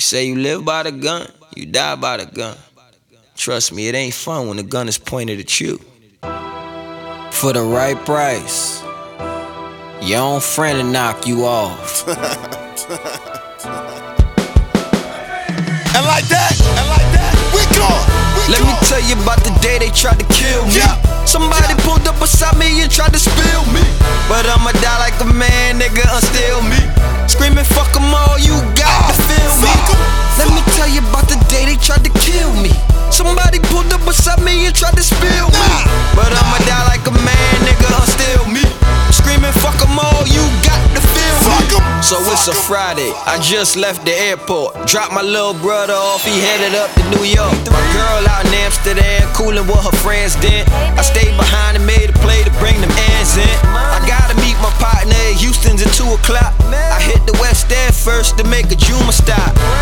say you live by the gun, you die by the gun. Trust me, it ain't fun when the gun is pointed at you. For the right price, your own friend will knock you off. And like that, we gone. Let me tell you about the day they tried to kill me. Somebody pulled up beside me and tried to spill me, but I'ma die like a man, nigga, unstill me. Screaming, fuck them all, you got to feel me. Let me tell you about the day they tried to kill me. Somebody pulled up beside me and tried to spill me, but I'ma die like a man, nigga, unstill me. Screaming, fuck them all, you got to feel me. So it's a Friday, I just left the airport. Dropped my little brother off, he headed up to New York. My girl out in Amsterdam, coolin' with her friends then. I stayed behind and made a play to bring them ends in. I gotta meet my partner at Houston's at 2 o'clock. I hit the West End first to make a Juma stop.